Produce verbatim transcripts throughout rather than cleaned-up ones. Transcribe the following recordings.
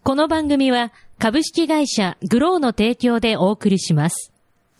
この番組は株式会社グローの提供でお送りします。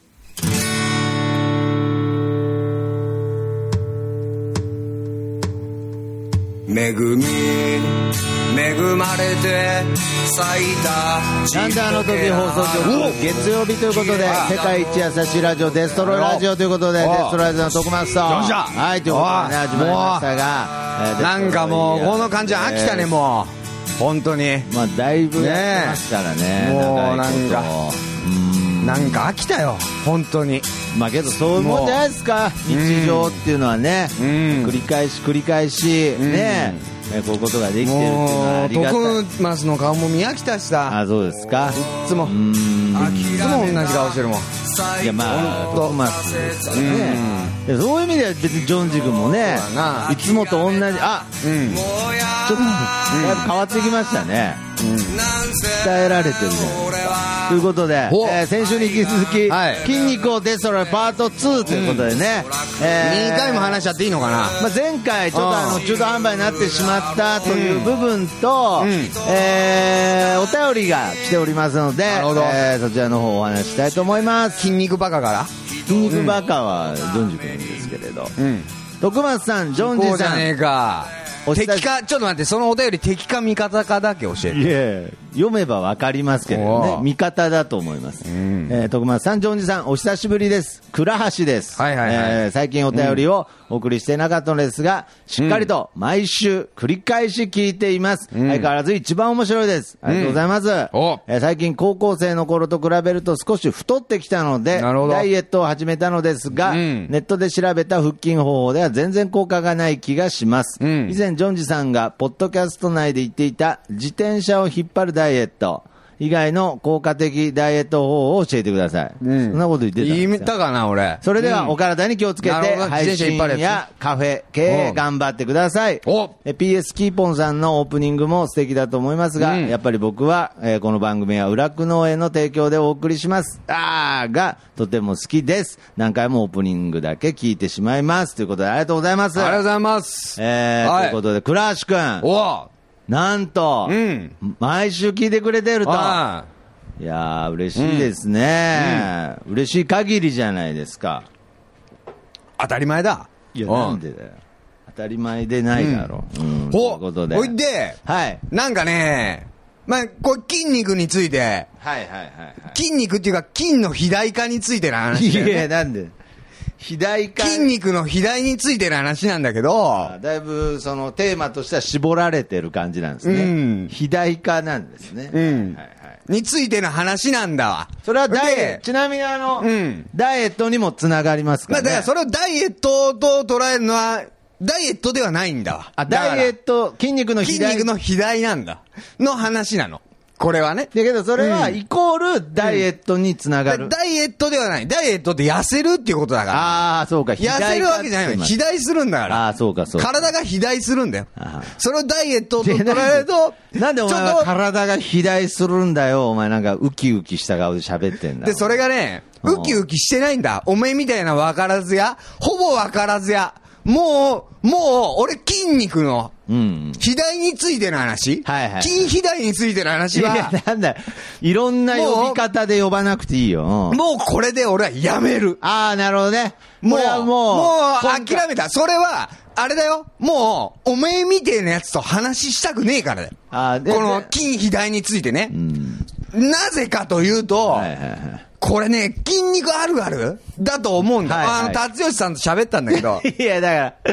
恵み恵まれて咲いたなんであの時放送局月曜日ということで世界一優しいラジオデストロイラジオということでデストロイラジオの徳松さんはいということでね始まりましたが、 えー、なんかもうこの感じ飽きたね、えー、もう本当にまあだいぶやってますからね、 ねもうなんかうんなんか飽きたよ本当に。 まあけどそういうもんじゃないですか日常っていうのはね、うん、繰り返し繰り返し、うん、ねえこういうことができてるっていうのはありがたい。 徳松の顔も見飽きたしさ。 あそうですか。 いつもうんいつも同じ顔してるもん。 いやまあ徳松ですからね、うん、そういう意味では別にジョンジ君もねいつもと同じあ、うん、ちょっとだいぶ変わってきましたね、うん、鍛えられてるじゃないですかということで、えー、先週に引き続き、はい、筋肉をデストロイパートツーということでね、 うんえー、にかいも話しちゃっていいのかな、 まあ、前回ちょっとあの中途半端になってしまったという部分と、うんえー、お便りが来ておりますので、えー、そちらの方をお話ししたいと思います。 筋肉バカから筋肉バカはジョンジ君ですけれど、うん、徳松さんジョンジさんじゃねえか敵かちょっと待ってそのお便り敵か味方かだけ教えて。 いや読めばわかりますけれどね味方だと思います、うんえー、徳松さんジョンジさんお久しぶりです。倉橋です、はいはいはいえー、最近お便りをお送りしていなかったのですが、うん、しっかりと毎週繰り返し聞いています、うん、相変わらず一番面白いです。ありがとうございます、うんえー、最近高校生の頃と比べると少し太ってきたのでダイエットを始めたのですが、うん、ネットで調べた腹筋方法では全然効果がない気がします、うん、以前ジョンジさんがポッドキャスト内で言っていた自転車を引っ張るダイエット以外の効果的ダイエット方法を教えてください、うん、そんなこと言ってたんですよ。 言ったかな俺。 それではお体に気をつけて、うん、配信やカフェ経営頑張ってください。え ピーエス キーポンさんのオープニングも素敵だと思いますが、うん、やっぱり僕は、えー、この番組は裏久能への提供でお送りしますあーがとても好きです。何回もオープニングだけ聞いてしまいますということでありがとうございます。 ありがとうございます、 えーはい、ということで倉橋くんおなんと、うん、毎週聞いてくれてるといやー嬉しいですね、うんうん、嬉しい限りじゃないですか。 当たり前だ。 いやなんでだよ当たり前でないだろう、うんうん、 ということでおいで、はい、なんかねまあ、これ筋肉について、はいはいはいはい、筋肉っていうか筋の肥大化についての話だよね。 いやなんで肥大化筋肉の肥大についての話なんだけどだいぶそのテーマとしては絞られてる感じなんですね、うん、肥大化なんですね、うんはいはいについての話なんだわ。 それはダイエットちなみにあの、うん、ダイエットにもつながりますからね。 まあ、だからそれをダイエットと捉えるのはダイエットではないんだわ。 あダイエット筋肉の肥大筋肉の肥大なんだの話なのこれはね。 だけどそれはイコールダイエットにつながる、 うん、ダイエットではない。ダイエットって痩せるっていうことだから。 ああそうか痩せるわけじゃないの。肥大するんだから。 ああそうかそうか体が肥大するんだよ。それをダイエットと捉えるとなんでお前は体が肥大するんだよ。お前なんかウキウキした顔で喋ってんだ。 でそれがねウキウキしてないんだ。お前みたいな分からずやほぼ分からずやもうもう俺筋肉の肥大についての話、うんはいはい、筋肥大についての話は、いやなんだいろんな呼び方で呼ばなくていいよ。 もうこれで俺はやめる。 ああなるほどね。 もうもうもう諦めた。それはあれだよ。もうおめえみてえなやつと話したくねえからだよ。あこの筋肥大についてね、うん、なぜかというと、はいはいはいこれね、筋肉あるあるだと思うんだ。はいはい、あの、達吉さんと喋ったんだけど。 いや、だから、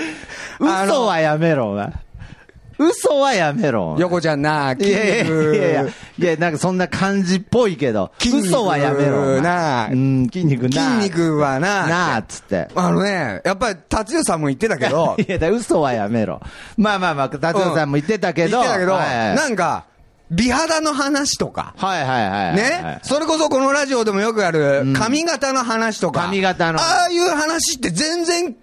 嘘はやめろ、お前。嘘はやめろ。 横ちゃんな、筋肉。いやいやいや、いや、なんかそんな感じっぽいけど、嘘はやめろ。 なうん、筋肉な。 筋肉はな。 なあ、つって。 あのね、やっぱり達吉さんも言ってたけど。 いや、だ嘘はやめろ。まあまあまあ、達吉さんも言ってたけど。 言ってたけど、はいはい、なんか、美肌の話とか。 はいはいはい、はい。 ね。それこそこのラジオでもよくある髪型の話とか。 髪型の。 ああいう話って全然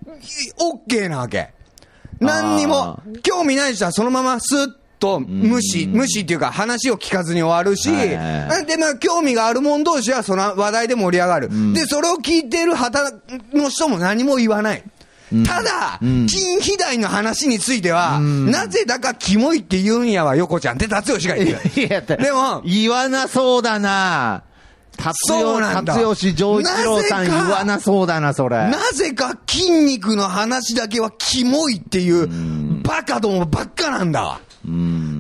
OK なわけ。何にも興味ない人はそのままスッと無視、無視っていうか話を聞かずに終わるし、はいはいはい、でまあ興味がある者同士はその話題で盛り上がる。で、それを聞いている旗の人も何も言わない。 ただ、うん、金肥大の話については、うん、なぜだかキモいって言うんやわ、横ちゃんって達吉が言ってる。いや、でも、 言わなそうだな。達吉丈一郎さん言わなそうだな、それ。 なぜか筋肉の話だけはキモいっていう、バカどもばっかなんだわ。うん、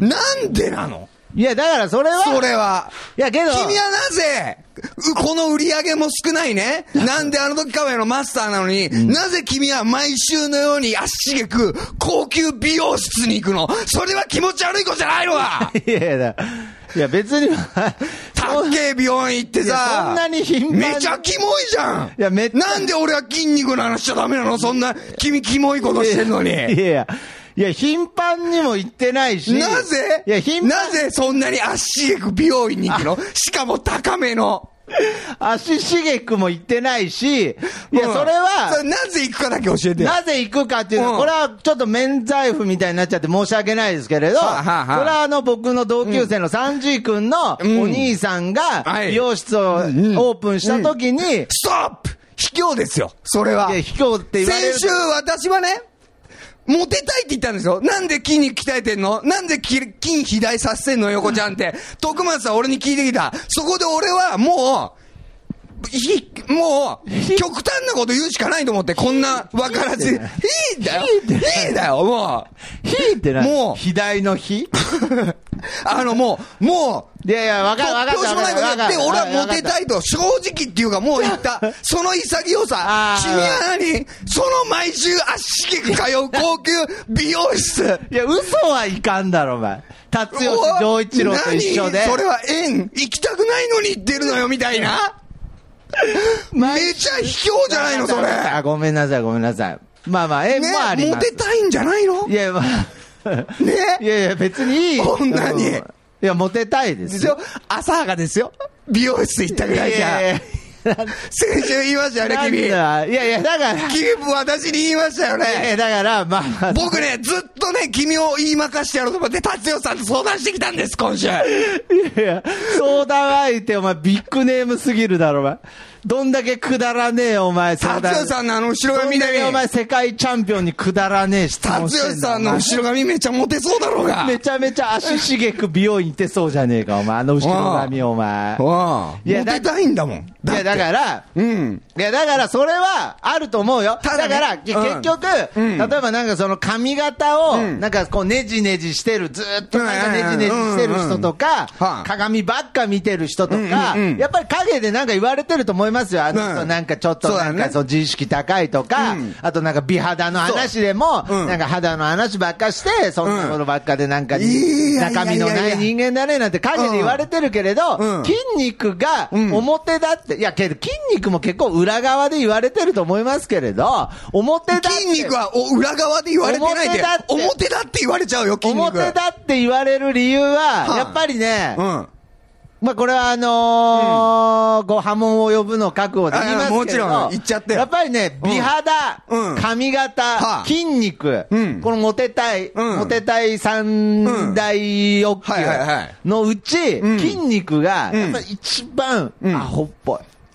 なんでなの？ いや、だからそれは。 それは。 いや、けど。 君はなぜ、この売り上げも少ないね。なんであの時カフェのマスターなのに、うん、なぜ君は毎週のように足しげく高級美容室に行くの？それは気持ち悪い子じゃないのかいやいや、いや別に。 たっけえ美容院行ってさ、 そんなに頻繁に。 めちゃキモいじゃん。いや、めっちゃ。 なんで俺は筋肉の話しちゃダメなの？そんな、君キモいことしてんのに。いやいや。いや、頻繁にも行ってないし。 なぜいや、頻繁。 なぜそんなに足しげく美容院に行くの？しかも高めの。 足しげくも行ってないし、いや、それは、 うん、それなぜ行くかだけ教えて。 なぜ行くかっていうのは、うん、これはちょっと免罪符みたいになっちゃって申し訳ないですけれど、はあはあ、これはあの僕の同級生のサンジー君のお兄さんが美容室をオープンした時に、うんうんうん、 ストップ！卑怯ですよ、それは。 いや、卑怯って言われる。 先週私はね、モテたいって言ったんですよ。なんで筋肉鍛えてんの？なんで筋肥大させてんの横ちゃんって。徳松は俺に聞いてきた。そこで俺はもう、ひ、もう、極端なこと言うしかないと思って、こんな分からず。いいんだよ。いいんだよ、もう。ひって何？もう。肥大の日あのもう、もう、 いやいや、わかるわかる。 どうしようもないこと言って、俺はモテたいと、正直っていうかもう言った。その潔さ。君は何？その毎週足しげく通う高級美容室。 いや、嘘はいかんだろ、お前。達吉丈一郎と一緒で。 それは縁、行きたくないのに行ってるのよ、みたいな。めちゃ卑怯じゃないの、それ。 あ、ごめんなさい、ごめんなさい。まあまあ、縁もあります。 モテたいんじゃないの？ いや、まあ。ね、いやいや、別にいい。 女に。いや、モテたいですよ。 浅はかですよ。美容室行ったぐらいじゃ。いやいや先週言いましたよね、君。いやいや、だから。 君も私に言いましたよね。 いや、だから、まあまあ。 僕ね、ずっとね、君を言いまかしてやろうと思って、達代さんと相談してきたんです、今週。いやいや、相談相手、お前、ビッグネームすぎるだろ、お前。どんだけくだらねえよ、お前。 達代さんのあの後ろ髪だけ。 お前、世界チャンピオンにくだらねえし。 達代さんの後ろ髪めちゃモテそうだろうが。 めちゃめちゃ足しげく美容院行ってそうじゃねえか、お前。あの後ろ髪、お前。 いや、モテたいんだもん。いや、だから、うん。いや、だから、それは、あると思うよ。だから、結局、例えばなんかその髪型を、なんかこう、ねじねじしてる、ずっとなんかねじねじしてる人とか、鏡ばっか見てる人とか、やっぱり影でなんか言われてると思いますよ。あの人なんかちょっとなんかそう自意識高いとか、あとなんか美肌の話でも、なんか肌の話ばっかして、そんなことばっかでなんか中身のない人間だねなんて影で言われてるけれど、筋肉が表だって、いやけど筋肉も結構裏側で言われてると思いますけれど、表だって。 筋肉は裏側で言われてないで、表だって言われちゃうよ、筋肉。 表だって言われる理由は、やっぱりね、まあこれはあのー、うん、ご波紋を呼ぶの覚悟で言いますけど、もちろん言っちゃってよ。やっぱりね、美肌、うん、髪型、うん、筋肉、うん、このモテたい、うん、モテたい三大欲求のうち、うん、筋肉がやっぱり一番アホっぽい。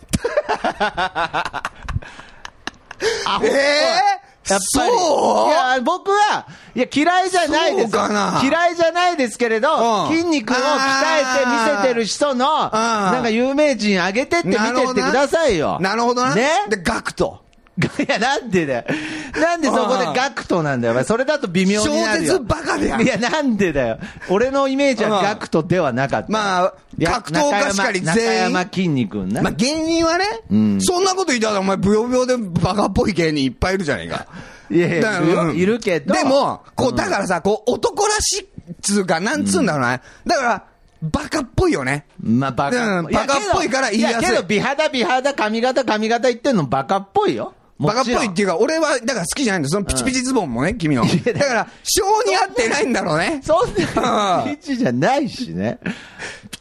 アホっぽい。えーやっぱり。そういや、僕は、いや、嫌いじゃないです。嫌いじゃないですけれど、うん、筋肉を鍛えて見せてる人の、なんか有名人あげてって見てってくださいよ。 なるほどな。 ね。 で、ガクト。 いや、なんでだよ。なんでそこでガクトなんだよ。それだと微妙になるよ。 小説バカでやる。 いや、なんでだよ。俺のイメージはガクトではなかった。 まあ、格闘家しかり全員。 中山筋肉な。 まあ、芸人はね、うん、そんなこと言ったらお前、ブヨブヨでバカっぽい芸人いっぱいいるじゃないか。 いやいや、うん、いるけど。 でも、こう、だからさ、こう、男らしいっつうか、なんつうんだろうな。だから、バカっぽいよね。 まあ、バカっぽい。 バカっぽいから言いやすい。いや、 けど、美肌、美肌、髪型、髪型言ってんのバカっぽいよ。 バカっぽいっていうか、俺は、だから好きじゃないんだよ。そのピチピチズボンもね、君の。だから、性に合ってないんだろうね。 そんなピチピチじゃないしね。 ピ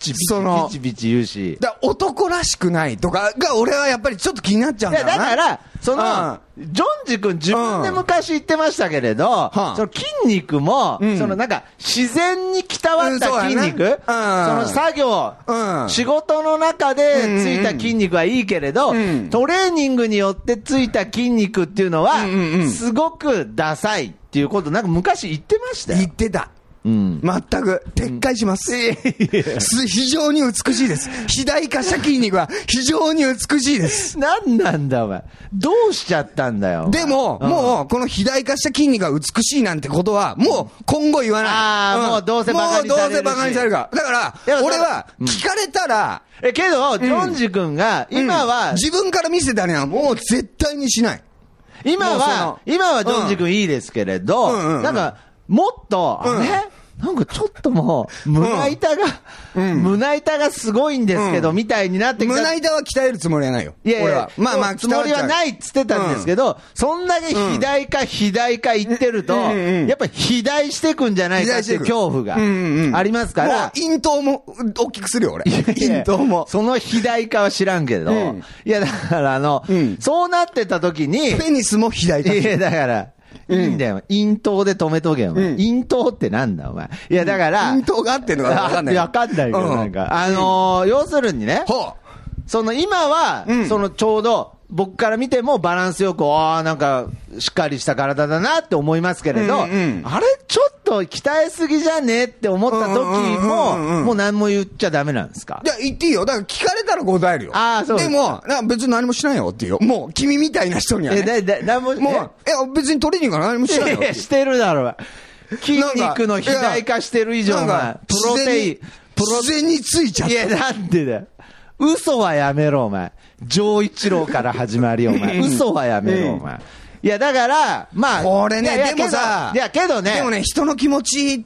チビチビチビチ言うし。 だ男らしくないとかが俺はやっぱりちょっと気になっちゃうんだよな。 いやだから、その、うん、ジョンジ君自分で昔言ってましたけれど、うん、その筋肉も、うん、そのなんか自然に鍛わった筋肉、うん そ, ねうん、その作業、うん、仕事の中でついた筋肉はいいけれど、うん、トレーニングによってついた筋肉っていうのは、うんうんうん、すごくダサいっていうことなんか昔言ってましたよ。 言ってた。うん、全く撤回します、うん、非常に美しいです。肥大化した筋肉は非常に美しいです。 なんなんだお前、どうしちゃったんだよ。 でも、うん、もうこの肥大化した筋肉が美しいなんてことはもう今後言わない。 ああ、うん、もうどうせバカにされるし、もうどうせバカにされるから。だから俺は聞かれたら、 うん、えけどジョンジ君が今は、うん、 自分から見せたにはもう絶対にしない。 今は今はジョンジ君いいですけれど、うんうんうん、なんかもっと、うん、ね、なんかちょっともう、胸板が、うん、胸板がすごいんですけど、うん、みたいになってきた。 胸板は鍛えるつもりはないよ。 いやいや、俺はまあまあ、つもりはないっつってたんですけど、うん、そんだけ肥大化、肥大化言ってると、うんうん、やっぱり肥大してくんじゃないかっていう恐怖がありますから。もう、 咽頭も大きくするよ、俺。咽頭も。 その肥大化は知らんけど、うん、いや、だからあの、うん、そうなってた時に、 ペニスも肥大化する。 いや、だから、いいんだよ。咽頭で止めとけよ、お前。咽頭ってなんだ、お前。いや、だから。 咽頭があってんのかわかんない。 わかんないけど、なんか。あのー、要するにね。その、今は、その、ちょうど、僕から見てもバランスよく、ああ、なんか、しっかりした体だなって思いますけれど、うんうん、あれちょっと鍛えすぎじゃねって思った時も、もう何も言っちゃダメなんですか？ いや、言っていいよ。だから聞かれたら答えるよ。 ああ、そうでも、別に何もしないよって言うよ。もう、君みたいな人には、ね。 え、だ、だ、何も、 もう、え、別にトレーニングは何もしないよ。 いや、してるだろ。筋肉の肥大化してる以上は、プロテイン、 プロテインについちゃった。 いや、なんでだよ。嘘はやめろ、お前。丈一郎から始まり、お前。嘘はやめろ、お前。いや、だから、まあ。 これね、でもさ、 いや、けどね。 でもね、人の気持ちって、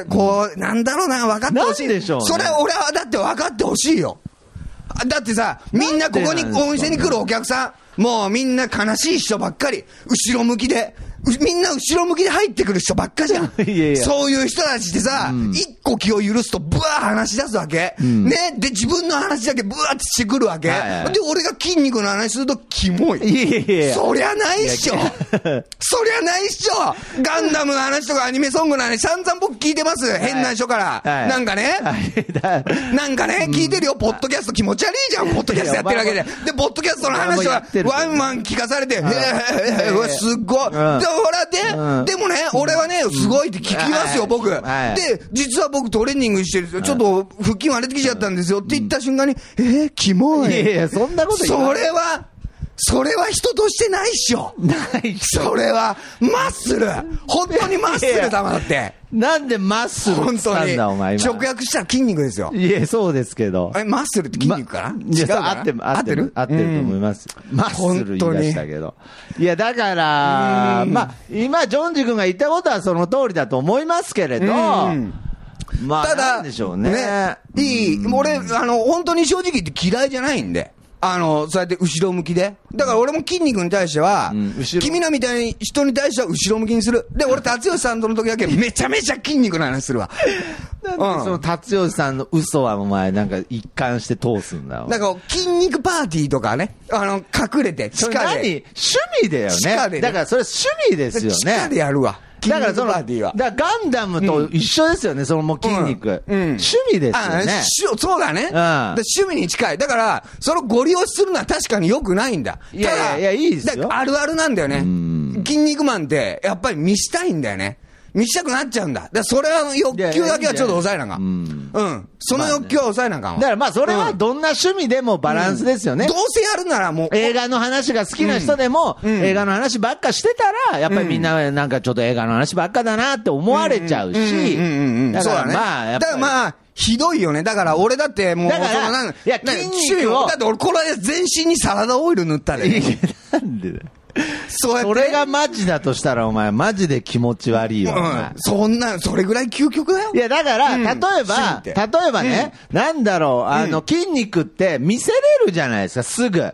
こう、なんだろうな、分かってほしい。 なんでしょうね。 それ、俺はだって分かってほしいよ。だってさ、みんなここにお店に来るお客さん、もうみんな悲しい人ばっかり、後ろ向きで、みんな後ろ向きで入ってくる人ばっかじゃん。いやいや、そういう人たちってさ、うん、一個気を許すとブワー話し出すわけ、うん、ね。で、自分の話だけブワーってしてくるわけ、はいはい、で、俺が筋肉の話するとキモい。いやいやいや、そりゃないっしょ。そりゃないっしょ。ガンダムの話とかアニメソングの話散々僕聞いてます、はい、変な人から、はい、なんかね、はい、なんかね、聞いてるよ、ポッドキャスト気持ち悪いじゃん、ポッドキャストやってるわけで。で、ポッドキャストの話はワンワン聞かされて、へえ、すっごい。ほらで、うん、でもね、俺はね、すごいって聞きますよ、うん、僕、はい。で、実は僕トレーニングしてるんですよ。ちょっと腹筋割れてきちゃったんですよって言った瞬間に、えー、キモい。 いやいや、そんなこと言わない。それは、それは人としてないっしょ。 ないっしょ。 それは、マッスル。本当にマッスルだもんだって。 なんでマッスルって言ったんだ、お前今。 直訳したら筋肉ですよ。 いや、そうですけど。 え、マッスルって筋肉かな、ま、 いや、そう、合ってる、合ってる合ってると思います。うん、マッスル言い出したけど。いや、だから、まあ、今、ジョンジ君が言ったことはその通りだと思いますけれど、まあ、ただ、なんでしょうね。ね、 いい、俺、あの、本当に正直言って嫌いじゃないんで。あの、そうやって後ろ向きで。だから俺も筋肉に対しては、うん、君らみたいに人に対しては後ろ向きにする。で、俺、達吉さんとの時だけめちゃめちゃ筋肉の話するわ。 なんで、うん、その達吉さんの嘘はお前なんか一貫して通すんだよ。 なんか筋肉パーティーとかね、あの、隠れて、地下で。 何？趣味だよね。地下でね。だからそれ趣味ですよね。 地下でやるわ。 だからその、だからガンダムと一緒ですよね、うん、そのもう筋肉、うんうん。趣味ですよね。 あ、そうだね、うん、だ趣味に近い。だから、そのご利用するのは確かに良くないんだ。 いやいやいや、いいですよ。 あるあるなんだよね。筋肉マンって、やっぱり見したいんだよね。見したくなっちゃうんだ。だからそれは欲求だけはちょっと抑えなあかん。うん。うん。その欲求は抑えなあかんわ。 だからまあそれはどんな趣味でもバランスですよね。 うん、どうせやるならもう。 映画の話が好きな人でも、うん、映画の話ばっかしてたら、やっぱりみんななんかちょっと映画の話ばっかだなって思われちゃうし。だからまあ、やっぱり。 だからまあ、ひどいよね。だから俺だってもう、 だから、 なんいや、筋肉を。 だって俺これ全身にサラダオイル塗ったで、ね。 なんでだよ。 そうやって。 それがマジだとしたらお前マジで気持ち悪いわ、うん、 そんなそれぐらい究極だよ。 いやだから、うん、例えば例えばね、うん、なんだろう、あの、うん、筋肉って見せれるじゃないですか、すぐ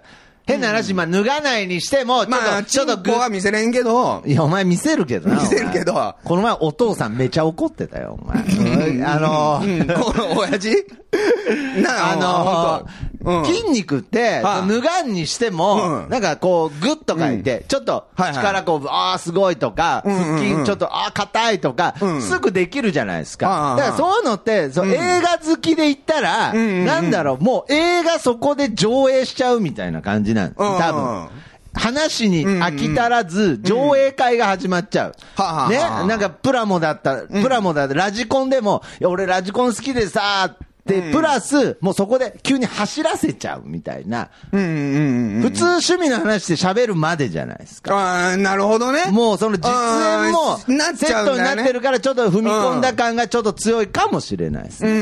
変な話、まあ、脱がないにしても、ちょっと、 まあ、 ちょっとグは見せれんけど。 いや、お前見せるけどな。 見せるけど。 この前お父さんめちゃ怒ってたよ、お前。あのー、うん、親父なあのー、うん、筋肉って、はあ、脱がんにしても、うん、なんかこう、グッとかいて、うん、ちょっと、力こう、はいはい、ああ、すごいとか、うんうんうん、腹筋ちょっと、ああ、硬いとか、うん、すぐできるじゃないですか。だからそういうのって、そう、うん、映画好きで言ったら、うんうんうん、なんだろう、もう映画そこで上映しちゃうみたいな感じなんです。多分。話に飽き足らず、上映会が始まっちゃう。ね、なんかプラモだった、プラモだった、ラジコンでも、いや、俺ラジコン好きでさ、で、プラス、もうそこで急に走らせちゃうみたいな。普通趣味の話で喋るまでじゃないですか。 ああ、なるほどね。 もうその実演も、セットになってるからちょっと踏み込んだ感がちょっと強いかもしれないですね。 うん、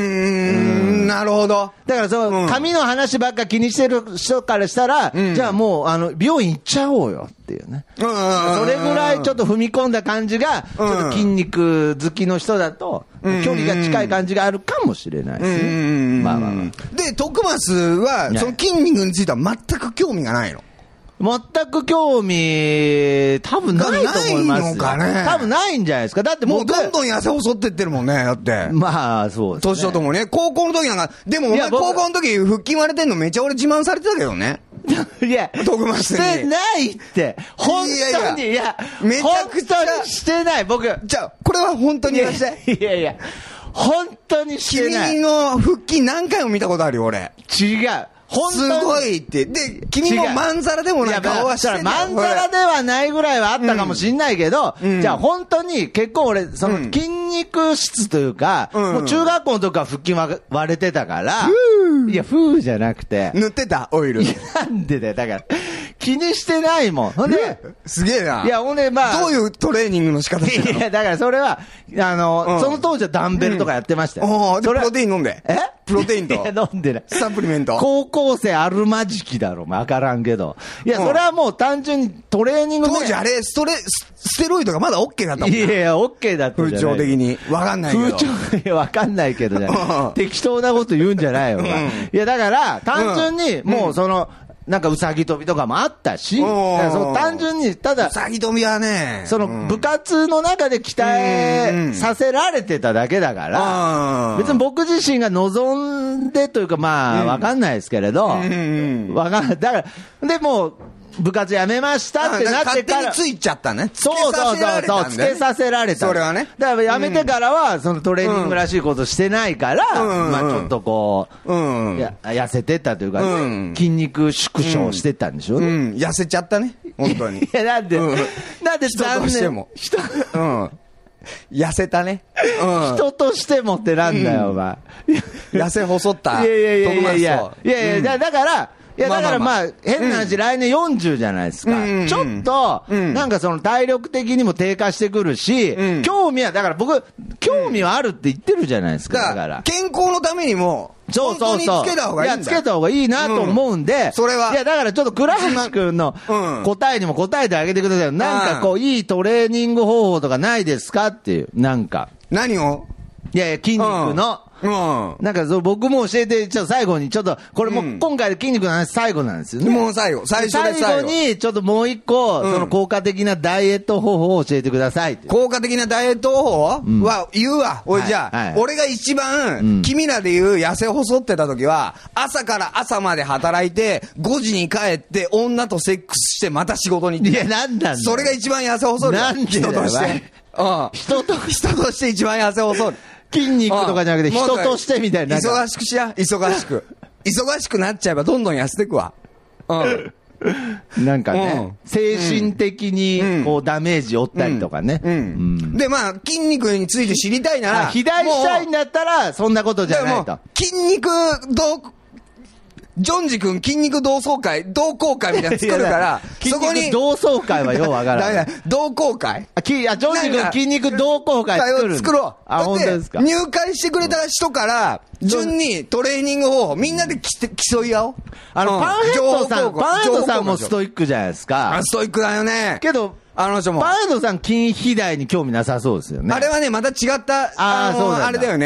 なるほど。 だからその、髪の話ばっか気にしてる人からしたら、じゃあもう、あの、美容院行っちゃおうよっていうね。それぐらいちょっと踏み込んだ感じが、ちょっと筋肉好きの人だと、距離が近い感じがあるかもしれないですね。まあまあまあ。 で、徳松は、その筋肉については全く興味がないの。 全く興味、多分ないと思いますよ。ないのかね。多分ないんじゃないですか。だってもうどんどん痩せ細ってってるもんね、だって。 まあ、そうですね。 年とともね。高校の時なんか、でもお前高校の時腹筋割れてんのめっちゃ俺自慢されてたけどね。 いや、 徳松に。 してないって。本当に、いや、めちゃくちゃしてない、僕。 じゃあ、これは本当に言わせて。 いやいや、本当にしてない。 君の腹筋何回も見たことあるよ、俺。 違う。本当にすごいって。で、君もまんざらでもない顔はしてる。 まんざらではないぐらいはあったかもしんないけど、うん、じゃあ本当に結構俺、その筋肉質というか、うん、もう中学校の時から腹筋割れてたから、うん、いや、ふーじゃなくて。 塗ってたオイル。 なんでだよ、だから。気にしてないもん。ほんで、 すげえな。 いや、ほんで、まあ。 どういうトレーニングの仕方していや、だからそれは、あの、うん、その当時はダンベルとかやってましたよ。 うん、で、プロテイン飲んで。えプロテインと。いや、飲んでない。 サプリメント。 高校生あるまじきだろ、わからんけど。いや、それはもう単純にトレーニング、ね、 当時あれ、ストレ、ステロイドがまだ OK だったもん。 いやいや、OK だったじゃない。 風潮的に。わかんないけど。 風潮、いや、わかんないけどじゃない。適当なこと言うんじゃないよ、うん、いや、だから、単純に、もうその、なんかうさぎ跳びとかもあったし、その単純に、ただ、 うさぎ跳びはね、 その部活の中で鍛えさせられてただけだから、別に僕自身が望んでというか、まあ、わかんないですけれど、わかんない。だから、でも、部活やめましたってなってから。 勝手についちゃったね。 そうそうそうそう、つけさせられた。 それはね。 だからやめてからは、そのトレーニングらしいことしてないから、まあちょっとこう、や痩せてったというか、筋肉縮小してたんでしょうね。 痩せちゃったね。本当に。 いや、なんで、なんで残念。 人としても。人、うん。痩せたね。 人としてもってなんだよ、お前。 痩せ細った。 いやいやいやいやいや。いやいや、だから、いや、だからまあ、変な話、来年よんじゅうじゃないですか。ちょっと、なんかその体力的にも低下してくるし、興味は、だから僕、興味はあるって言ってるじゃないですか。だから。 健康のためにも、 そうそうそう。 つけた方がいいんだ。 いや、つけた方がいいなと思うんで、 それは。 いや、だからちょっと倉橋くんの答えにも答えてあげてください。なんかこう、いいトレーニング方法とかないですかっていう、なんか。 何をいやいや、筋肉の。うん。なんかそう、僕も教えて、ちょっと最後に、ちょっと、これも今回で筋肉の話最後なんですよね。 もう最後、最初で最後。 最後に、ちょっともう一個、その効果的なダイエット方法を教えてください。 効果的なダイエット方法は言うわ。おい、じゃあ、俺が一番、君らで言う痩せ細ってた時は、朝から朝まで働いて、ごじに帰って、女とセックスしてまた仕事に行って。 いや、なんだそれが一番痩せ細る。 なんで人として。うん。 人と、 人として一番痩せ細る。 筋肉とかじゃなくて人としてみたいな。 忙しくしや、忙しく。忙しくなっちゃえばどんどん痩せてくわ。うん。 なんかね、精神的にこうダメージ負ったりとかね。 で、まあ、筋肉について知りたいなら。 肥大したいんだったら、そんなことじゃないと。 筋肉どう、ジョンジ君筋肉同窓会、同好会みたいなの作るから、 そこに。同窓会はようわからない。 同好会あ、き、あ、ジョンジ君筋肉同好会作る。 作ろう。 あ、本当ですか。 入会してくれた人から、順にトレーニングをみんなで競い合おう。 あの、パンヘッドさん、パンヘッドさんもストイックじゃないですか。 ストイックだよね。 けど、あの人も。パンヘッドさん筋肥大に興味なさそうですよね。 あれはね、また違った、あの、あれだよね。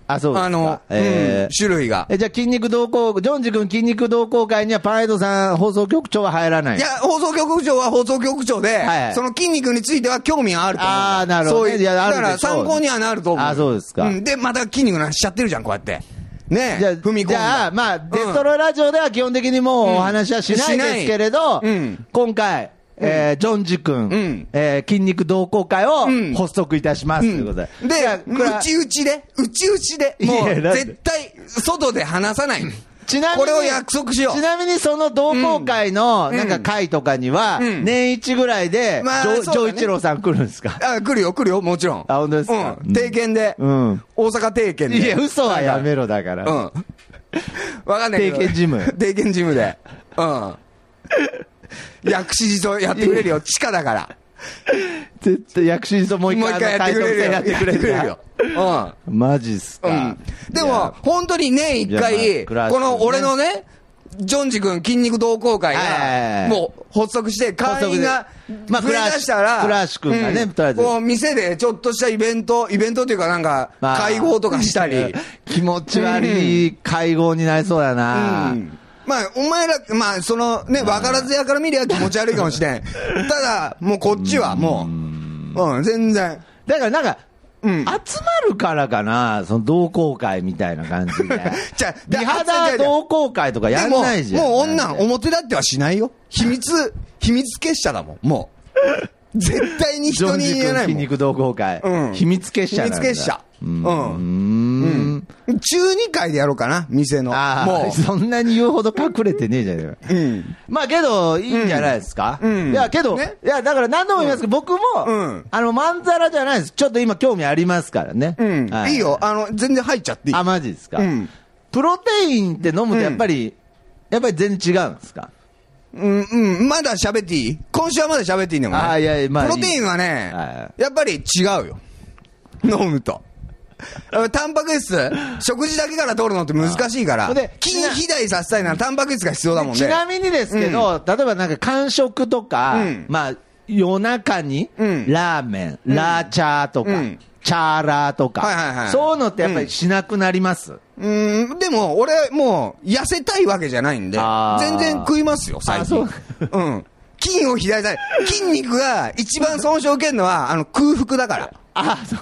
あ、そうですか。 あの、 えーうん、種類が。 え、じゃあ筋肉同好、ジョンジ君筋肉同好会にはパンエイドさん放送局長は入らない？ いや、放送局長は放送局長で、はいはい、その筋肉については興味があると思う。 ああ、なるほど、ね。 そういう、いや、だから参考にはなると思う。 あ、そうですか。 うん。で、また筋肉の話しちゃってるじゃん、こうやって。ねえ、踏み込んだ。 じゃあ、まあ、デストロイラジオでは基本的にもうお話はしないですけれど、うん、今回、えー、ジョンジ君、うん、えー、筋肉同好会を発足いたします、うん、ということで。 で、うちうちで、うちうちで、もう絶対外で話さない。ちなみに、これを約束しよう。 ちなみにその同好会のなんか会とかには、年一ぐらいで、ジョイチローさん来るんですか？ あ、来るよ、来るよ、もちろん。 あ、本当ですか？ うん。定見で。うん。大阪定見で。 いや、嘘はやめろ、だから。うん。 わかんないけど。 定見事務。 定見事務で。うん。薬師寺とやってくれるよ、地下だから。 絶対薬師寺ともう一回やってくれるよ。やってくれるよ。 うん。マジっすか。うん。 でも、本当に年一回、この俺のね、ジョンジ君筋肉同好会が、もう発足して、会員が、まあ、増え出したら、 クラッシュ君がね、とりあえず。 こう、店でちょっとしたイベント、イベントっていうかなんか、会合とかしたり。 気持ち悪い会合になりそうだな。 まあ、お前ら、まあ、そのね、わからずやから見りゃ気持ち悪いかもしれん。ただ、もうこっちはもう、うん、全然。 だからなんか、うん、集まるからかな、その同好会みたいな感じで。 じゃあ、 美肌同好会とかやんないじゃん。 もう、もう女、表立ってはしないよ。秘密、秘密結社だもん、もう。絶対に人に言えないもん。 筋肉同好会。うん。秘密結社なんだ。 秘密結社。うん。うん。中にかいでやろうかな、店の。 ああ、もう。そんなに言うほど隠れてねえじゃねえか。うん。まあけど、いいんじゃないですか。うん。いや、けど、いや、だから何度も言いますけど、僕も、うん。あの、まんざらじゃないです。ちょっと今興味ありますからね。うん。 いいよ。あの、全然入っちゃっていい。 あ、マジですか。うん。プロテインって飲むとやっぱり、やっぱり全然違うんですか？ うん、うん、まだ喋っていい？今週はまだ喋っていいんだもんね。 あ、いやいや、まあ。 プロテインはね、やっぱり違うよ。飲むと。タンパク質、食事だけから取るのって難しいから、筋肥大させたいならタンパク質が必要だもんね。 ちなみにですけど、例えばなんか間食とか、まあ、夜中に、ラーメン、ラーチャーとか、チャーラーとか、そういうのってやっぱりしなくなります？ うん、でも、俺、もう、痩せたいわけじゃないんで、全然食いますよ、最近。うん。筋を肥大させ、筋肉が一番損傷を受けるのは、あの、空腹だから。あ、そう。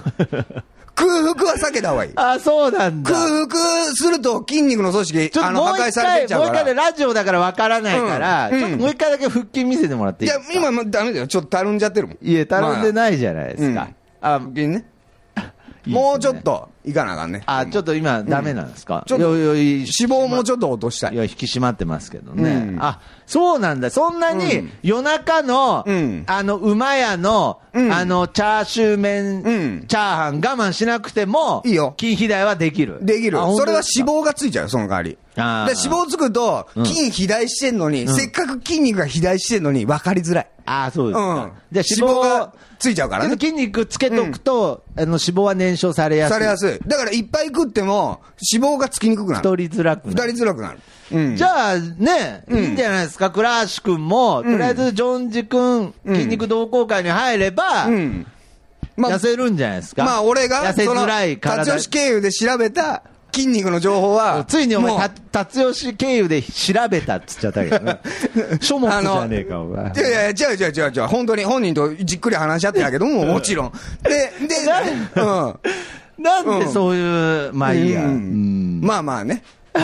空腹は避けた方がいい。 あ、そうなんだ。 空腹すると筋肉の組織、あの、破壊されてっちゃうから。 もう一回でラジオだから分からないから、うん、ちょっともう一回だけ腹筋見せてもらっていいですか？ いや、今もダメだよ。ちょっとたるんじゃってるもん。 いや、たるんでないじゃないですか。まあ、あ、 腹筋ね。もうちょっと、いかなあかんね。 あ、ちょっと今、ダメなんですか？ ちょっと、脂肪もちょっと落としたい。 いや、引き締まってますけどね。あ、そうなんだ。そんなに、夜中の、あの、馬屋の、あの、チャーシュー麺、チャーハン我慢しなくても、いいよ。筋肥大はできる。 できる。それは脂肪がついちゃうよ、その代わり。で脂肪つくと、筋肥大してんのに、せっかく筋肉が肥大してんのに分かりづらい。 ああ、そうですか。 じゃあ脂肪がついちゃうからね。 筋肉つけとくと、あの脂肪は燃焼されやすい。 されやすい。だからいっぱい食っても、脂肪がつきにくくなる。 太りづらくなる。 太りづらくなる。 じゃあね、いいんじゃないですか。倉橋くんも、とりあえずジョンジ君、筋肉同好会に入れば、痩せるんじゃないですか。 まあ俺が、 痩せづらい体。達吉経由で調べた、筋肉の情報は、 ついにお前、達吉経由で調べたっつっちゃったけどね。書物じゃねえか、お前。 いやいや、違う違う違う違う、本当に本人とじっくり話し合ってたけども、もちろん。で、で、 うん。なんでそういう、まあいいや。 まあまあね。うん。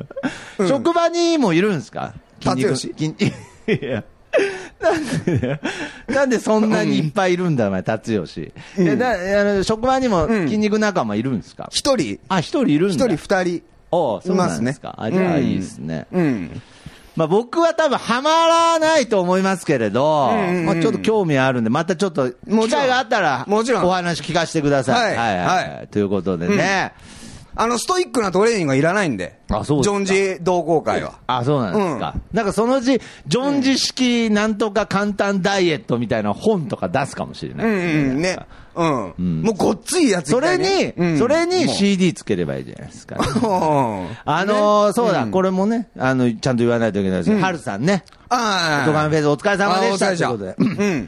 職場にもいるんですか？ 達吉。 いや。なんで、なんでそんなにいっぱいいるんだ、お前、達吉。うん、だあの職場にも筋肉仲間いるんですか？ 一、うん、人。 あ、一人いるんだ。 一人二人。 おそうなんですか。あ、じゃあいいですね。うん。うんまあ僕は多分ハマらないと思いますけれど、うんうんうん、まあちょっと興味あるんで、またちょっと機会があったら、もちろんお話聞かせてください。はい。はいはい。はい、ということでね。うんあの、ストイックなトレーニングはいらないんで。 あ、そうですか。 ジョンジ同好会は。 あ、そうなんですか。うん、なんかそのうち、ジョンジ式なんとか簡単ダイエットみたいな本とか出すかもしれないですね。うんうんね。うん。うん、もうごっついやつ、ね、 それに、うん、それに シーディー つければいいじゃないですか、ね。あのー、そうだ、うん、これもね、あの、ちゃんと言わないといけないですけど、うん、ハルさんね。ああ。オトガメフェスお疲れ様でした。ということで。うん。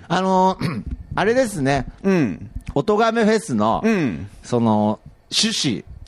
あのー、あれですね。うん。オトガメフェスの、うん、その、趣旨。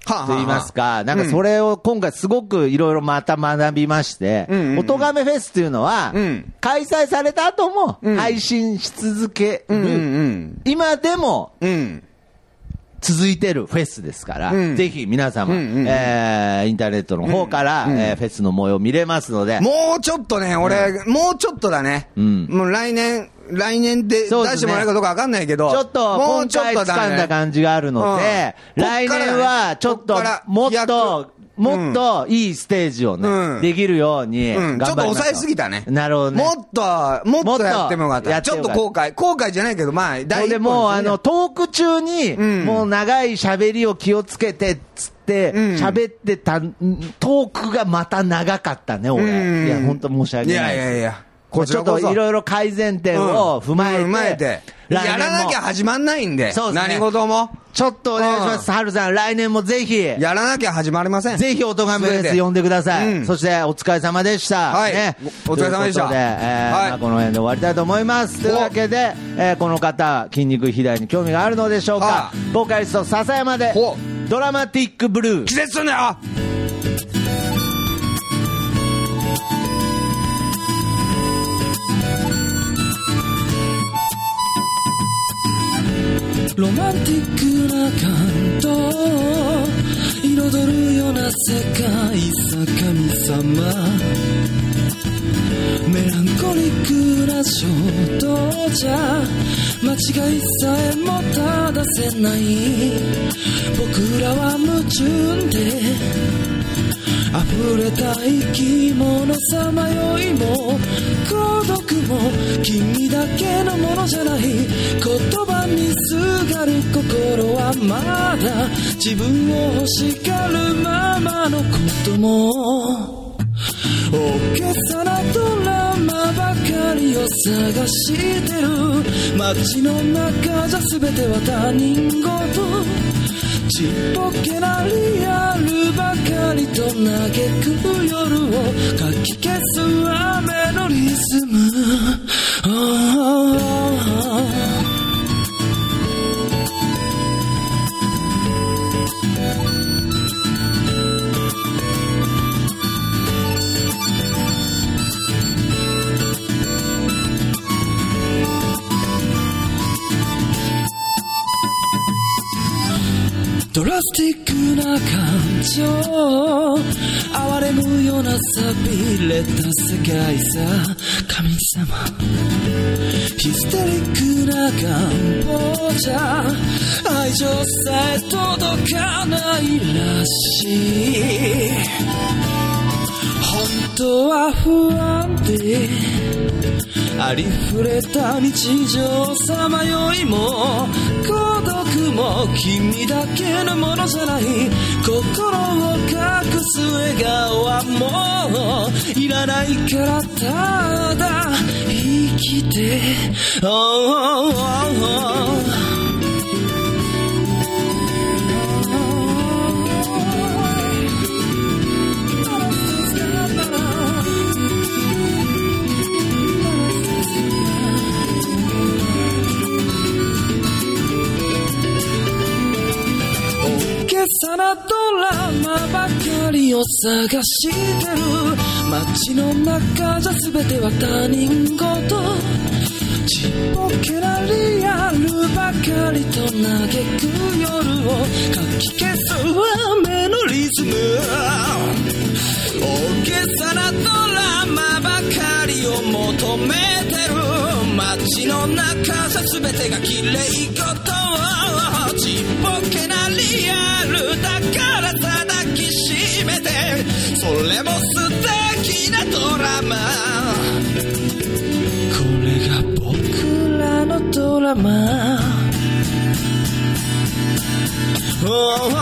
と言いますか、なんかそれを今回すごくいろいろまた学びまして、おとがめフェスっていうのは、開催された後も配信し続ける、今でも、続いてるフェスですから、うん、ぜひ皆様、うんうんえー、インターネットの方から、うんえー、フェスの模様見れますので。 もうちょっとね、俺、うん、もうちょっとだね。うん、もう来年、来年で出してもらえるかどうかわかんないけど。 ちょっと、もうちょっと掴んだ感じがあるので、うん、来年はちょっと、もっと、もっといいステージをね、うん、できるように頑張りましょう、うん、ちょっと抑えすぎたね。 なるほどね。 もっと、もっとやってもよかった。ちょっと後悔。後悔じゃないけど、まあ、 大丈夫。でもう、あの、トーク中に、うん、もう長い喋りを気をつけて、つって、喋、うん、ってた、トークがまた長かったね、俺。うん、いや、本当申し訳ない。 いやいやいや。 こちょっといろいろ改善点を踏まえて、うん、踏まえてやらなきゃ始まんないんで、そうですね、何事も。 ちょっとお願いします、はるさん。来年もぜひ。 やらなきゃ始まりません。 ぜひ、おとがめフェス呼んでください。うん、そして、お疲れ様でした。 はい。 ね、 お疲れ様でした。 ということで、えーはいまあ、この辺で終わりたいと思います。というわけで、えー、この方、筋肉肥大に興味があるのでしょうか。ボーカリスト、笹山で、ドラマティックブルー。 季節すんだよロマンティックな感動彩るような世界さ神様メランコリックな衝動じゃ間違いさえも正せない僕らは矛盾で溢れた生き物さまよいも孤独も君だけのものじゃない言葉にすがる心はまだ自分を欲しがるままのことも大げさなドラマばかりを探してる街の中じゃ全ては他人事ちっぽけなリアルばかりと嘆く夜をかき消す雨のリズム、ドラスティックな感情哀れむような寂れた世界さ神様ヒステリックな願望じゃ愛情さえ届かないらしい本当は不安でありふれた日常さまよいも孤独も君だけのものじゃない心を隠す笑顔はもういらないからただ生きて、oh, oh, oh. さなドラマばかりを探してる街の中じゃ全ては他人事ちっぽけなリアルばかりと嘆く夜をかき消す雨のリズム大げさなドラマばかりを求めてる街の中じゃ全てが綺麗事ちっぽけなリアルだから抱きしめてそれも素敵なドラマこれが僕らのドラマ、oh, oh, oh.